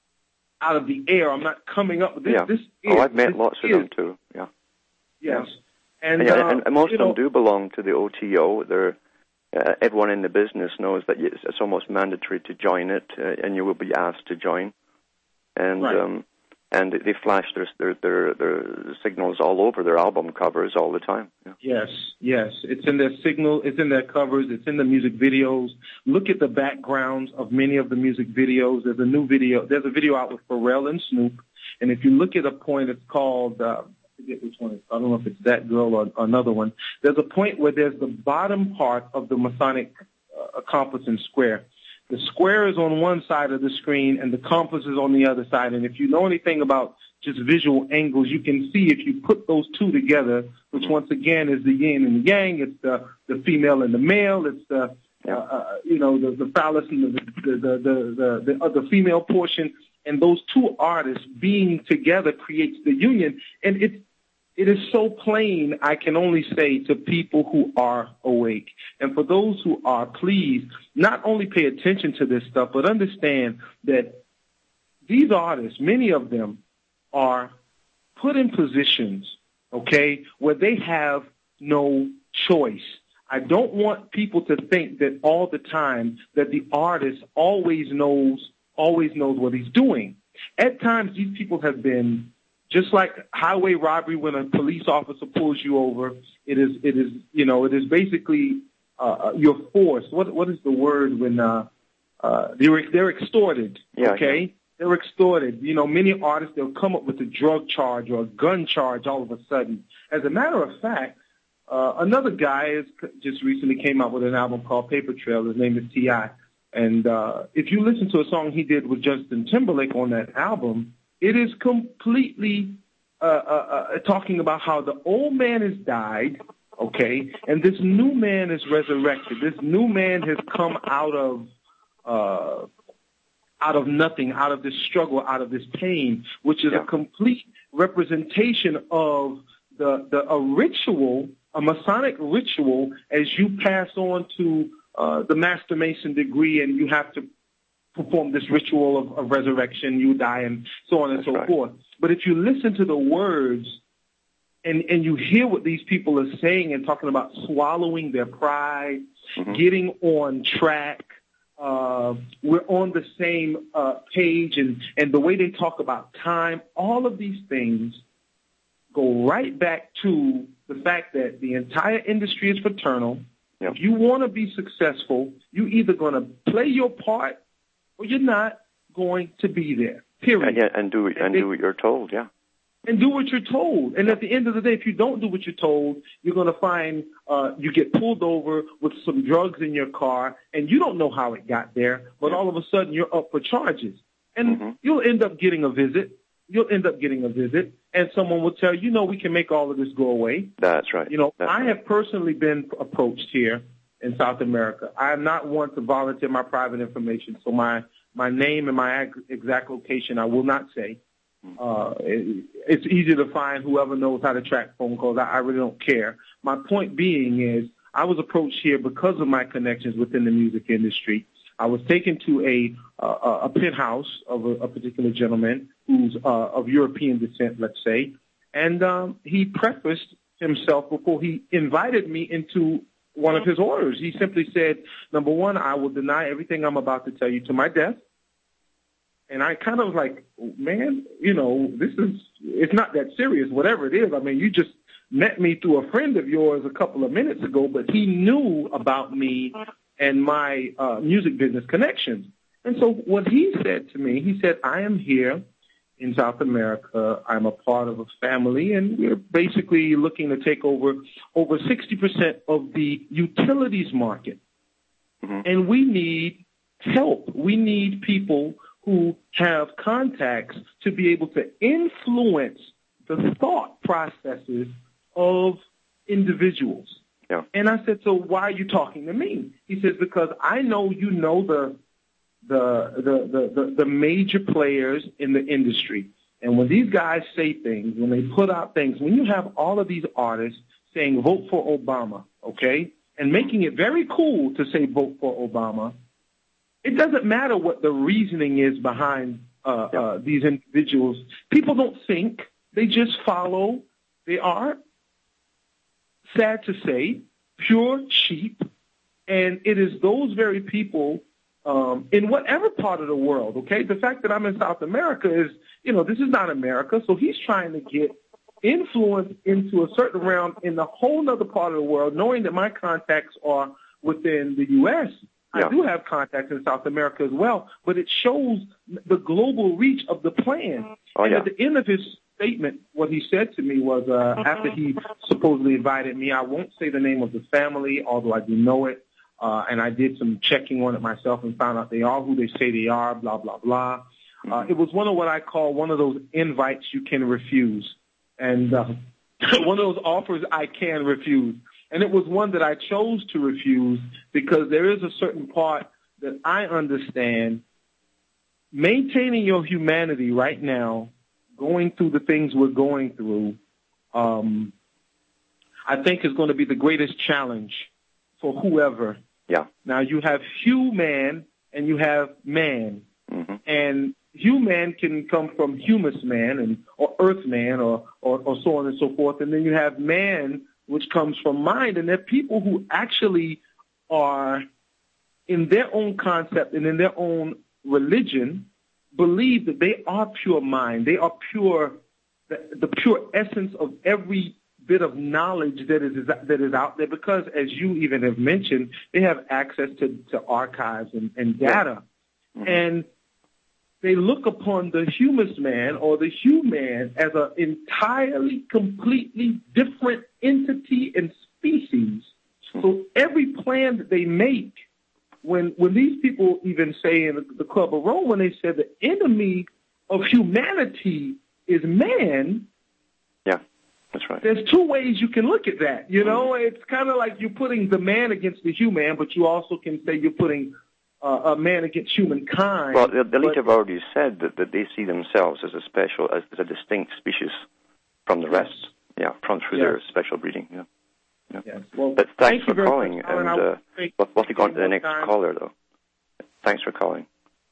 out of the air. I'm not coming up with this. Yeah. This oh, is, I've met lots of is. them too. Yeah. Yes. Yeah. And, yeah, uh, and, and most of them know, do belong to the O T O. They're, uh, everyone in the business knows that it's, it's almost mandatory to join it, uh, and you will be asked to join. And right. um, and they flash their, their their their signals all over their album covers all the time. Yeah. Yes, yes, it's in their signal, it's in their covers, it's in the music videos. Look at the backgrounds of many of the music videos. There's a new video. There's a video out with Pharrell and Snoop, and if you look at a point, it's called. Uh, I forget which one. I don't know if it's that girl or another one. There's a point where there's the bottom part of the Masonic uh, compass and square. The square is on one side of the screen and the compass is on the other side. And if you know anything about just visual angles, you can see if you put those two together, which once again is the yin and the yang. It's the, the female and the male. It's the, uh, uh, you know, the, the phallus and the, the, the, the, the, the other female portion. And those two artists being together creates the union. And it, it is so plain, I can only say to people who are awake. And for those who are, please not only pay attention to this stuff, but understand that these artists, many of them, are put in positions, okay, where they have no choice. I don't want people to think that all the time that the artist always knows always knows what he's doing. At times, these people have been, just like highway robbery when a police officer pulls you over, it is, it is, you know, it is basically uh, you're forced. What, what is the word when uh, uh, they're, they're extorted, yeah, okay? Yeah. They're extorted. You know, many artists, they'll come up with a drug charge or a gun charge all of a sudden. As a matter of fact, uh, another guy is, just recently came out with an album called Paper Trail. His name is T I And uh, if you listen to a song he did with Justin Timberlake on that album, it is completely uh, uh, uh, talking about how the old man has died, okay, and this new man is resurrected. This new man has come out of uh, out of nothing, out of this struggle, out of this pain, which is yeah. a complete representation of the, the a ritual, a Masonic ritual, as you pass on to Uh, the Master Mason degree, and you have to perform this ritual of, of resurrection, you die, and so on and That's so right. forth. But if you listen to the words and, and you hear what these people are saying and talking about swallowing their pride, mm-hmm. getting on track, uh, we're on the same uh, page, and, and the way they talk about time, all of these things go right back to the fact that the entire industry is fraternal. If you want to be successful, you're either going to play your part or you're not going to be there, period. And, yeah, and do and, and they, do what you're told, yeah. And do what you're told. And at the end of the day, if you don't do what you're told, you're going to find uh, you get pulled over with some drugs in your car, and you don't know how it got there, but yeah. all of a sudden you're up for charges. And mm-hmm. you'll end up getting a visit. You'll end up getting a visit, and someone will tell you, you know, we can make all of this go away. That's right. You know, That's I right. have personally been approached here in South America. I am not one to volunteer my private information, so my, my name and my exact location I will not say. Uh, it, it's easy to find whoever knows how to track phone calls. I, I really don't care. My point being is I was approached here because of my connections within the music industry. I was taken to a uh, a penthouse of a, a particular gentleman who's uh, of European descent, let's say, and um, he prefaced himself before he invited me into one of his orders. He simply said, number one, I will deny everything I'm about to tell you to my death. And I kind of was like, man, you know, this is, it's not that serious, whatever it is. I mean, you just met me through a friend of yours a couple of minutes ago, but he knew about me and my uh, music business connections. And so what he said to me, he said, I am here in South America. I'm a part of a family, and we're basically looking to take over over sixty percent of the utilities market. Mm-hmm. And we need help. We need people who have contacts to be able to influence the thought processes of individuals. Yeah. And I said, so why are you talking to me? He says, because I know you know the the the the, the, the major players in the industry. And when these guys say things, when they put out things, when you have all of these artists saying vote for Obama, okay, and making it very cool to say vote for Obama, it doesn't matter what the reasoning is behind uh, yeah. uh, these individuals. People don't think. They just follow. They are, sad to say, pure sheep. And it is those very people um, in whatever part of the world, okay? The fact that I'm in South America is, you know, this is not America. So he's trying to get influence into a certain realm in the whole other part of the world, knowing that my contacts are within the U S Yeah. I do have contacts in South America as well, but it shows the global reach of the plan. Oh, and yeah. at the end of his statement, what he said to me was, uh, after he supposedly invited me, I won't say the name of the family, although I do know it, uh, and I did some checking on it myself and found out they are who they say they are, blah, blah, blah. Mm-hmm. Uh, it was one of what I call one of those invites you can refuse, and uh, one of those offers I can refuse. And it was one that I chose to refuse because there is a certain part that I understand. Maintaining your humanity right now, going through the things we're going through, um, I think is going to be the greatest challenge for whoever. Yeah. Now, you have human and you have man. Mm-hmm. And human can come from humus man and or earth man or, or, or so on and so forth. And then you have man, which comes from mind, and they're people who actually are, in their own concept and in their own religion, believe that they are pure mind. They are pure, the, the pure essence of every bit of knowledge that is that is out there, because, as you even have mentioned, they have access to, to archives and, and data. Mm-hmm. And they look upon the humus man or the human as an entirely, completely different entity and species. So every plan that they make, when when these people even say in the Club of Rome, when they said the enemy of humanity is man, yeah, that's right. There's two ways you can look at that. You know, mm-hmm. It's kind of like you're putting the man against the human, but you also can say you're putting Uh, a man against humankind. Well, the, the elite have already said that, that they see themselves as a special, as, as a distinct species from the rest. Yes. Yeah, from through yes. their special breeding. Yeah. yeah. Yes. Well, but thanks thank for calling, much, and uh, we'll, we'll take on to the next time. caller, though. Thanks for calling.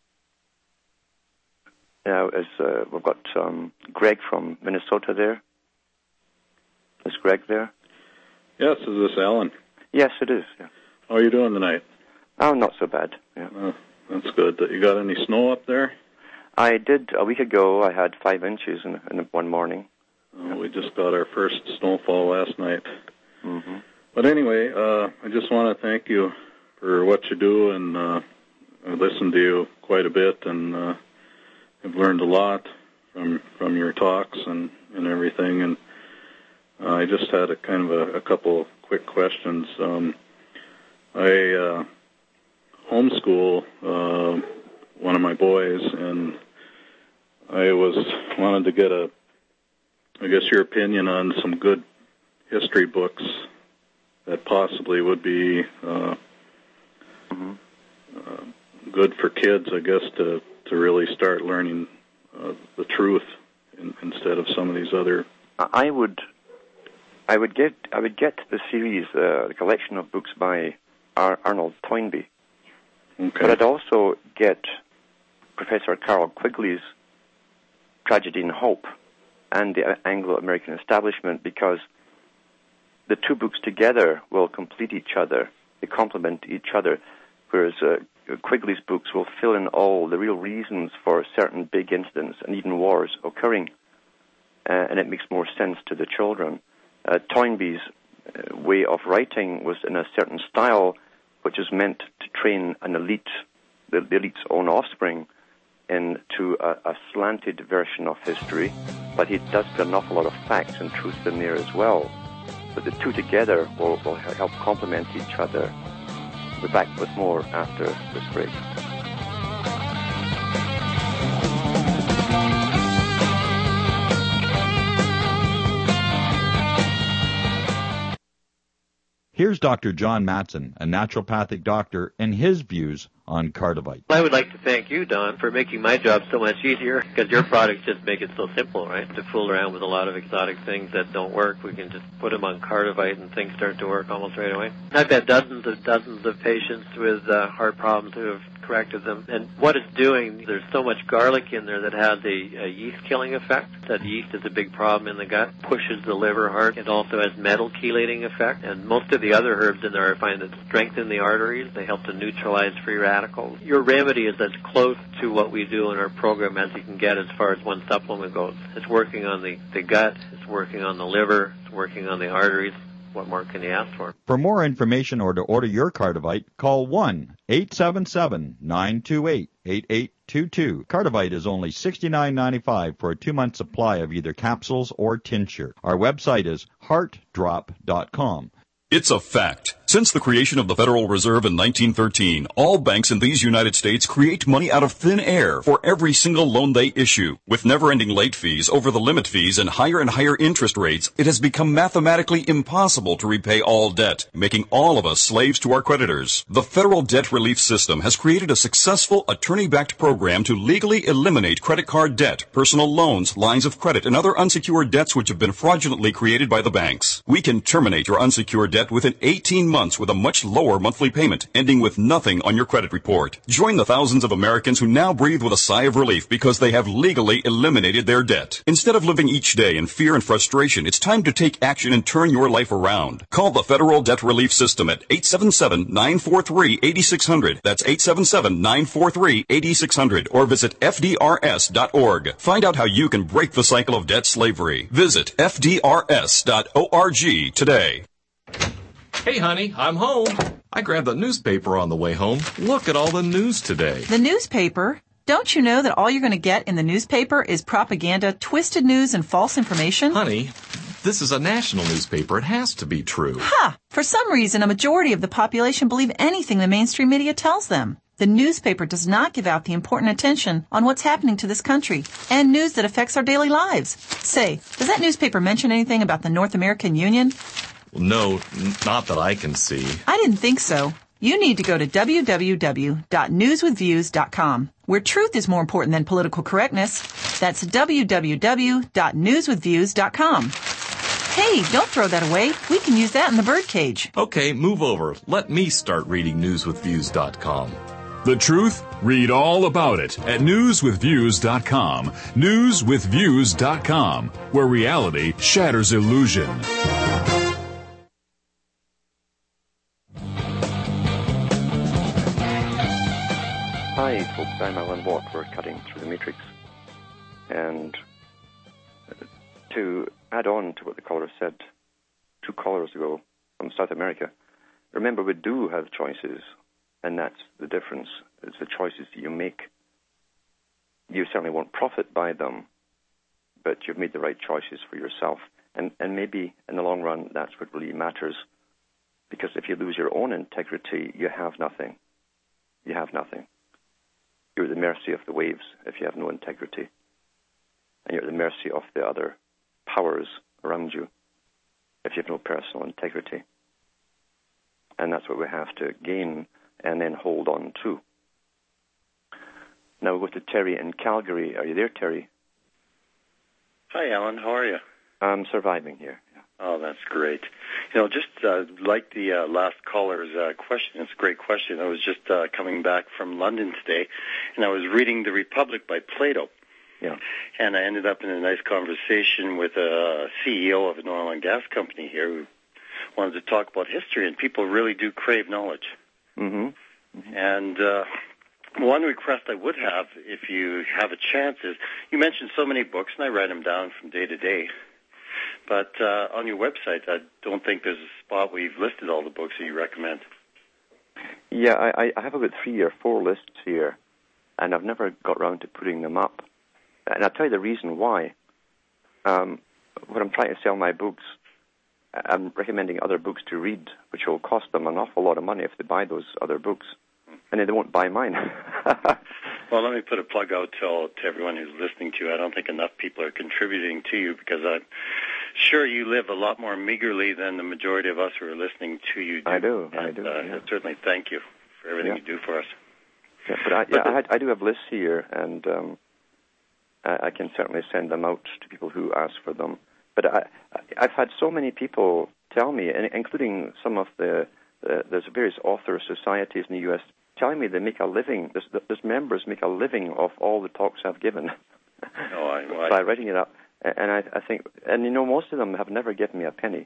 Now, as uh, we've got um, Greg from Minnesota there. Is Greg there? Yes. Is this Alan? Yes, it is. Yeah. How are you doing tonight? Oh, not so bad. Yeah. Oh, that's good. You got any snow up there? I did. A week ago, I had five inches in, in one morning. Oh, we just got our first snowfall last night. Mm-hmm. But anyway, uh, I just want to thank you for what you do, and uh, I listened to you quite a bit, and uh, I've learned a lot from from your talks and, and everything. And uh, I just had a kind of a, a couple quick questions. Um, I uh, homeschool uh, one of my boys, and I was wanted to get a, I guess, your opinion on some good history books that possibly would be uh, mm-hmm. uh, good for kids, I guess, to, to really start learning uh, the truth in, instead of some of these other. I would, I would get, I would get the series, uh, the collection of books by Ar- Arnold Toynbee. Okay. But I'd also get Professor Carroll Quigley's Tragedy and Hope and the Anglo-American Establishment, because the two books together will complete each other. They complement each other, whereas uh, Quigley's books will fill in all the real reasons for certain big incidents and even wars occurring, uh, and it makes more sense to the children. Uh, Toynbee's uh, way of writing was in a certain style, which is meant to train an elite, the, the elite's own offspring, into a, a slanted version of history, but he does put an awful lot of facts and truth in there as well. But the two together will, will help complement each other. We'll be back with more after this break. Here's Doctor John Matson, a naturopathic doctor, and his views on Cardivite. I would like to thank you, Don, for making my job so much easier, because your products just make it so simple, right? To fool around with a lot of exotic things that don't work, we can just put them on Cardivite and things start to work almost right away. I've had dozens of dozens of patients with uh, heart problems who have corrected them. And what it's doing, there's so much garlic in there that has a, a yeast-killing effect. That yeast is a big problem in the gut, pushes the liver hard. It also has metal chelating effect. And most of the other herbs in there I find that strengthen the arteries. They help to neutralize free radicals. Your remedy is as close to what we do in our program as you can get as far as one supplement goes. It's working on the, the gut, it's working on the liver, it's working on the arteries. What more can you ask for? For more information or to order your Cardivite, call one eight seven seven, nine two eight, eight eight two two. Cardivite is only sixty-nine ninety-five for a two-month supply of either capsules or tincture. Our website is heart drop dot com. It's a fact. Since the creation of the Federal Reserve in nineteen thirteen, all banks in these United States create money out of thin air for every single loan they issue. With never-ending late fees, over-the-limit fees, and higher and higher interest rates, it has become mathematically impossible to repay all debt, making all of us slaves to our creditors. The Federal Debt Relief System has created a successful attorney-backed program to legally eliminate credit card debt, personal loans, lines of credit, and other unsecured debts which have been fraudulently created by the banks. We can terminate your unsecured debt within eighteen months with a much lower monthly payment, ending with nothing on your credit report. Join the thousands of Americans who now breathe with a sigh of relief because they have legally eliminated their debt. Instead of living each day in fear and frustration, it's time to take action and turn your life around. Call the Federal Debt Relief System at eight seven seven, nine four three, eight six zero zero. That's eight seven seven, nine four three, eight six zero zero. Or visit F D R S dot org. Find out how you can break the cycle of debt slavery. Visit F D R S dot org today. Hey, honey, I'm home. I grabbed the newspaper on the way home. Look at all the news today. The newspaper? Don't you know that all you're going to get in the newspaper is propaganda, twisted news, and false information? Honey, this is a national newspaper. It has to be true. Ha! For some reason, a majority of the population believe anything the mainstream media tells them. The newspaper does not give out the important attention on what's happening to this country and news that affects our daily lives. Say, does that newspaper mention anything about the North American Union? No, not that I can see. I didn't think so. You need to go to w w w dot news with views dot com, where truth is more important than political correctness. That's w w w dot news with views dot com. Hey, don't throw that away. We can use that in the birdcage. Okay, move over. Let me start reading news with views dot com. The truth? Read all about it at news with views dot com. news with views dot com, where reality shatters illusion. Hi, folks. I'm Alan Watt. We're cutting through the matrix. And to add on to what the caller said two callers ago from South America, remember we do have choices, and that's the difference. It's the choices that you make. You certainly won't profit by them, but you've made the right choices for yourself. And, and maybe in the long run, that's what really matters. Because if you lose your own integrity, you have nothing. You have nothing. You're at the mercy of the waves if you have no integrity. And you're at the mercy of the other powers around you if you have no personal integrity. And that's what we have to gain and then hold on to. Now we'll go to Terry in Calgary. Are you there, Terry? Hi, Alan. How are you? I'm surviving here. Yeah. Oh, that's great. You know, just uh, like the uh, last caller's uh, question, it's a great question. I was just uh, coming back from London today, and I was reading The Republic by Plato. Yeah. And I ended up in a nice conversation with a C E O of an oil and gas company here who wanted to talk about history, and people really do crave knowledge. Mm-hmm. Mm-hmm. And uh, one request I would have, if you have a chance, is you mentioned so many books, and I write them down from day to day. But uh, on your website, I don't think there's a spot where you've listed all the books that you recommend. Yeah, I, I have about three or four lists here, and I've never got around to putting them up. And I'll tell you the reason why. Um, when I'm trying to sell my books, I'm recommending other books to read, which will cost them an awful lot of money if they buy those other books. And then they won't buy mine. Well, let me put a plug out to, to everyone who's listening to you. I don't think enough people are contributing to you because I'm sure you live a lot more meagerly than the majority of us who are listening to you do. I do, and, I do. Uh, Yeah. Certainly thank you for everything Yeah. you do for us. Yeah, but I, yeah, I, had, I do have lists here, and um, I, I can certainly send them out to people who ask for them. But I, I've had so many people tell me, including some of the, the there's various author societies in the U S, telling me they make a living, this, this members make a living off all the talks I've given No, I, well, by I, writing it up. And I, I think, and you know, most of them have never given me a penny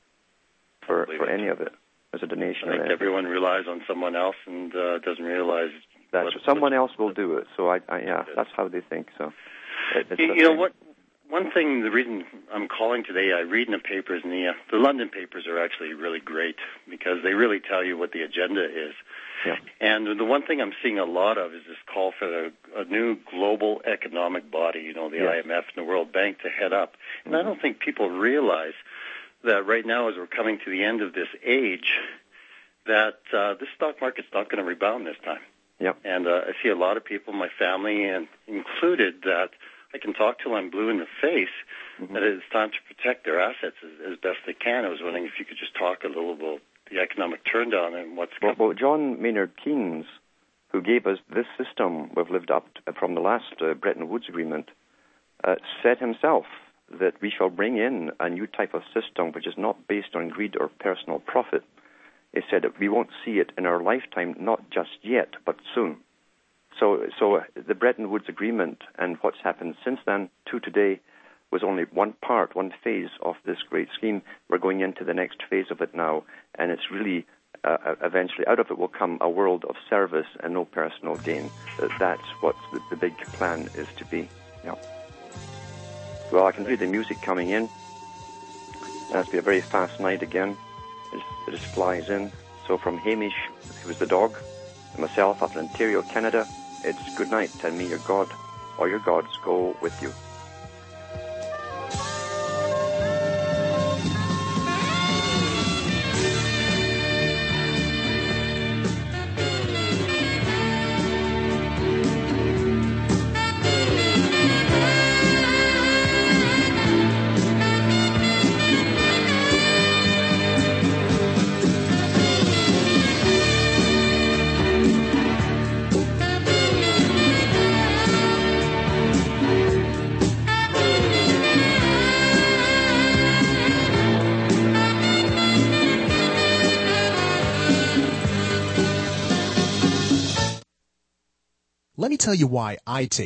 for for any of it as a donation. I think or anything. everyone relies on someone else and uh, doesn't realize That's what, someone else will do it. So I, I yeah, that's how they think. So it, it's You, a you know thing. what? One thing, the reason I'm calling today, I read in the papers, and the, uh, the London papers are actually really great because they really tell you what the agenda is. Yeah. And the one thing I'm seeing a lot of is this call for a, a new global economic body, you know, the Yes. I M F and the World Bank to head up. And Mm-hmm. I don't think people realize that right now, as we're coming to the end of this age, that uh, the stock market's not going to rebound this time. Yep. And uh, I see a lot of people, my family and included, that I can talk till I'm blue in the face, Mm-hmm. that it's time to protect their assets as, as best they can. I was wondering if you could just talk a little about the economic turndown and what's Well, coming. well, John Maynard Keynes, who gave us this system we've lived up to, from the last uh, Bretton Woods Agreement, uh, said himself that we shall bring in a new type of system which is not based on greed or personal profit. He said that we won't see it in our lifetime, not just yet, but soon. So, so the Bretton Woods Agreement and what's happened since then to today was only one part, one phase of this great scheme. We're going into the next phase of it now, and it's really, uh, eventually, out of it will come a world of service and no personal gain. Uh, that's what the, the big plan is to be. Yeah. Well, I can hear the music coming in. It's been a very fast night again. It just, it just flies in. So from Hamish, who was the dog, and myself up in Ontario, Canada, it's good night, and may your God or your gods go with you. Let me tell you why I take